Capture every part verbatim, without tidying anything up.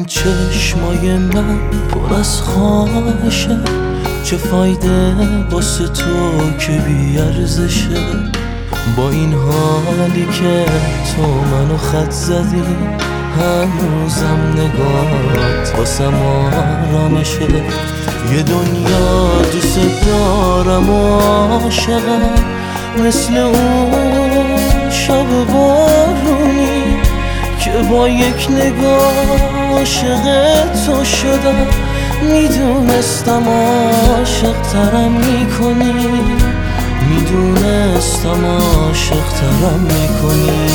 ببین چشمای من پر از خواهشه، چه فایده واسه تو که بیارزشه. با این حالی که تو منو خط زدی، هنوزم نگاهت واسم آرامشه. یه دنیا دوست دارم و عاشقم، مثل اون شب بارونی که با یک نگاه عاشق تو شدم. میدونستم عاشق ترم میکنی، میدونستم عاشق ترم میکنی.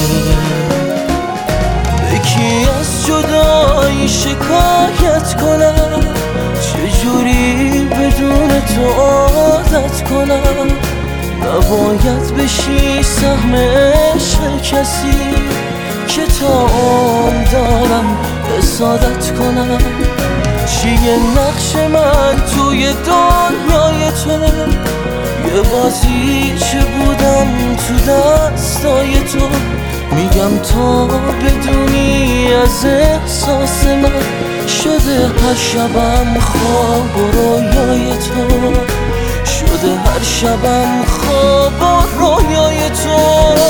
به کی از جدایی شکایت کنم، چجوری بدون تو عادت کنم. نباید بشی سهم عشق کسی که تا عمر دارم حسادت کنم. چیه نقش من توی دنیای تو، یه بازی چه بودم تو دستای تو. میگم تا بدونی از احساس من، شده هر شبم خواب و رویای تو، شده هر شبم خواب و رویای تو.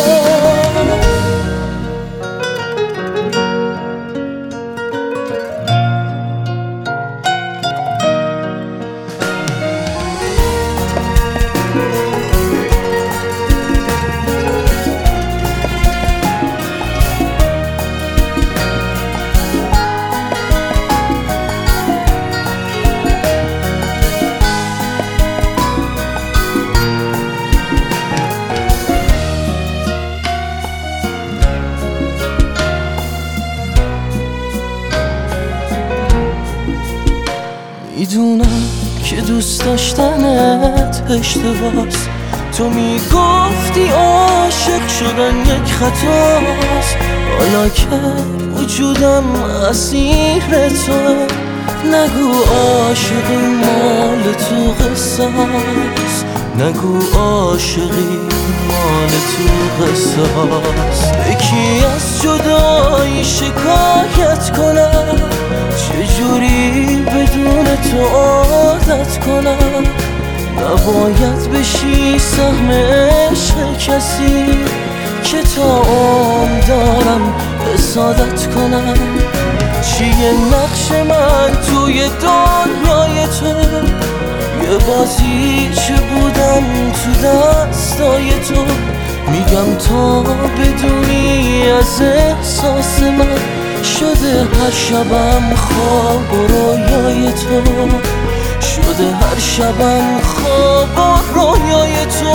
میدونم که دوست داشتنت اشتباهست، تو میگفتی عاشق شدن یک خطاست. حالا که وجودم اسیر توه، نگو عاشقی مال تو قصه هست، نگو عاشقی مال تو قصه هست. به کی از جدایی شکایت کنم، چجوری بدون تو عادت کنم. نباید بشی سهم عشق کسی که تا عمر دارم حسادت کنم. چیه نقش من توی دنیای تو، یه بازی چه بودم تو دستای تو. میگم تا بدونی از احساس من، شده هر شبم خواب و رویای تو، شده هر شبم خواب و رویای تو.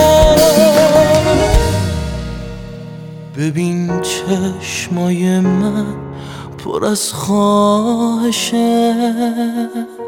ببین چشمای من پر از خواهشه،